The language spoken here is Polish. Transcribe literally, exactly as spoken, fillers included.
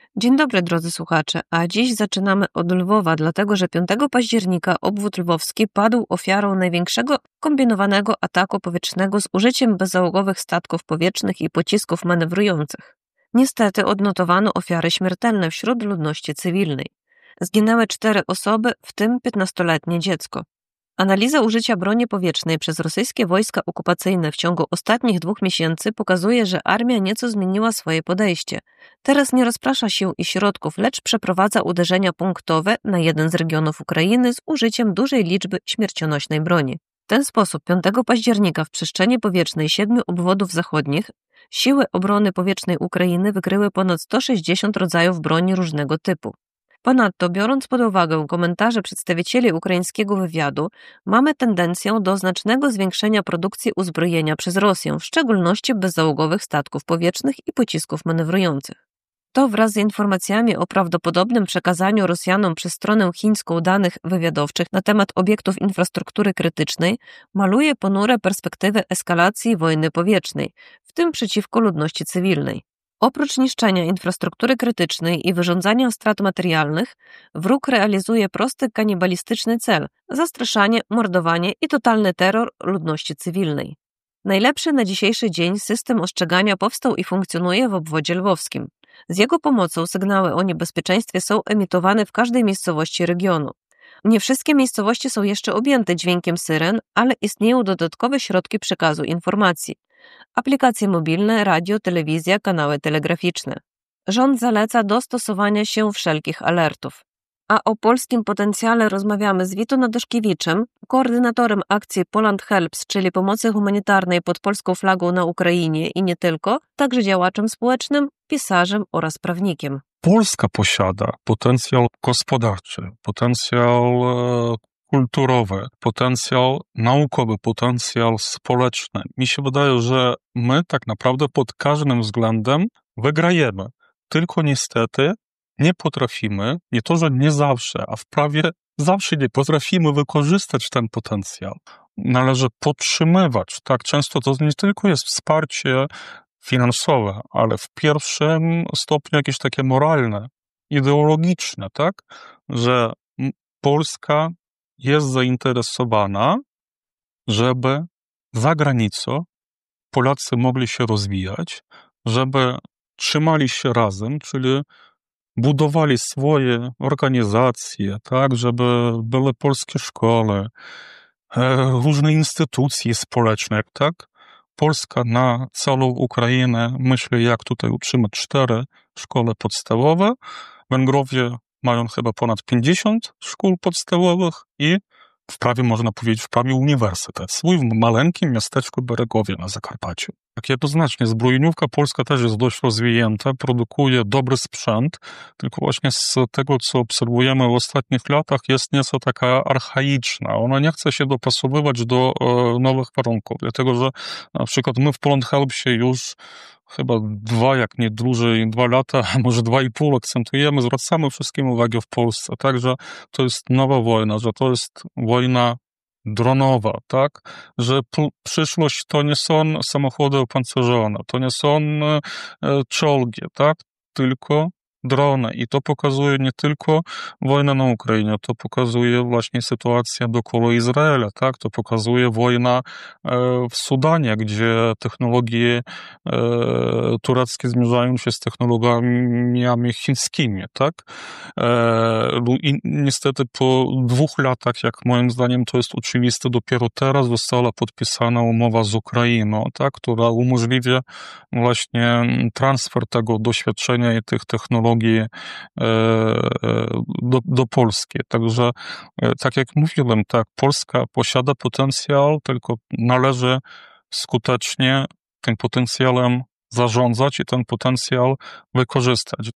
Dzień dobry, drodzy słuchacze, a dziś zaczynamy od Lwowa, dlatego że piątego października obwód lwowski padł ofiarą największego kombinowanego ataku powietrznego z użyciem bezzałogowych statków powietrznych i pocisków manewrujących. Niestety odnotowano ofiary śmiertelne wśród ludności cywilnej. Zginęły cztery osoby, w tym piętnastoletnie dziecko. Analiza użycia broni powietrznej przez rosyjskie wojska okupacyjne w ciągu ostatnich dwóch miesięcy pokazuje, że armia nieco zmieniła swoje podejście. Teraz nie rozprasza sił i środków, lecz przeprowadza uderzenia punktowe na jeden z regionów Ukrainy z użyciem dużej liczby śmiercionośnej broni. W ten sposób piątego października w przestrzeni powietrznej siedmiu obwodów zachodnich siły obrony powietrznej Ukrainy wykryły ponad sto sześćdziesiąt rodzajów broni różnego typu. Ponadto, biorąc pod uwagę komentarze przedstawicieli ukraińskiego wywiadu, mamy tendencję do znacznego zwiększenia produkcji uzbrojenia przez Rosję, w szczególności bezzałogowych statków powietrznych i pocisków manewrujących. To wraz z informacjami o prawdopodobnym przekazaniu Rosjanom przez stronę chińską danych wywiadowczych na temat obiektów infrastruktury krytycznej maluje ponure perspektywy eskalacji wojny powietrznej, w tym przeciwko ludności cywilnej. Oprócz niszczenia infrastruktury krytycznej i wyrządzania strat materialnych, wróg realizuje prosty kanibalistyczny cel – zastraszanie, mordowanie i totalny terror ludności cywilnej. Najlepszy na dzisiejszy dzień system ostrzegania powstał i funkcjonuje w obwodzie lwowskim. Z jego pomocą sygnały o niebezpieczeństwie są emitowane w każdej miejscowości regionu. Nie wszystkie miejscowości są jeszcze objęte dźwiękiem syren, ale istnieją dodatkowe środki przekazu informacji. Aplikacje mobilne, radio, telewizja, kanały telegraficzne. Rząd zaleca do stosowania się wszelkich alertów. A o polskim potencjale rozmawiamy z Witą Naduszkiewiczem, koordynatorem akcji Poland Helps, czyli pomocy humanitarnej pod polską flagą na Ukrainie i nie tylko, także działaczem społecznym, pisarzem oraz prawnikiem. Polska posiada potencjał gospodarczy, potencjał kulturowy, potencjał naukowy, potencjał społeczny. Mi się wydaje, że my tak naprawdę pod każdym względem wygrajemy. Tylko niestety nie potrafimy, nie to, że nie zawsze, a w prawie zawsze nie potrafimy wykorzystać ten potencjał. Należy podtrzymywać. Tak często to nie tylko jest wsparcie finansowe, ale w pierwszym stopniu jakieś takie moralne, ideologiczne, tak? Że Polska jest zainteresowana, żeby za granicą Polacy mogli się rozwijać, żeby trzymali się razem, czyli budowali swoje organizacje, tak, żeby były polskie szkoły, różne instytucje społeczne, tak. Polska na całą Ukrainę myśli, jak tutaj utrzymać cztery szkoły podstawowe. Węgrowie mają chyba ponad pięćdziesiąt szkół podstawowych i w prawie, można powiedzieć, w prawie uniwersytet. Swój w maleńkim miasteczku Beregowie na Zakarpaciu. Tak jednoznacznie, zbrojeniówka polska też jest dość rozwinięta, produkuje dobry sprzęt, tylko właśnie z tego, co obserwujemy w ostatnich latach, jest nieco taka archaiczna. Ona nie chce się dopasowywać do e, nowych warunków, dlatego że na przykład my w Poland Helpsie już chyba dwa, jak nie dłużej, dwa lata, a może dwa i pół akcentujemy, zwracamy wszystkim uwagę w Polsce. Także to jest nowa wojna, że to jest wojna dronowa, tak? Że p- przyszłość to nie są samochody opancerzone, to nie są e, czołgi, tak? Tylko drony. I to pokazuje nie tylko wojnę na Ukrainie, to pokazuje właśnie sytuacja dookoła Izraela, tak? To pokazuje wojna e, w Sudanie, gdzie technologie e, tureckie zmierzają się z technologiami chińskimi, tak? E, I niestety po dwóch latach, jak moim zdaniem to jest oczywiste, dopiero teraz została podpisana umowa z Ukrainą, tak? Która umożliwia właśnie transfer tego doświadczenia i tych technologii do, do Polski. Także, tak jak mówiłem, tak, Polska posiada potencjał, tylko należy skutecznie tym potencjałem zarządzać i ten potencjał wykorzystać.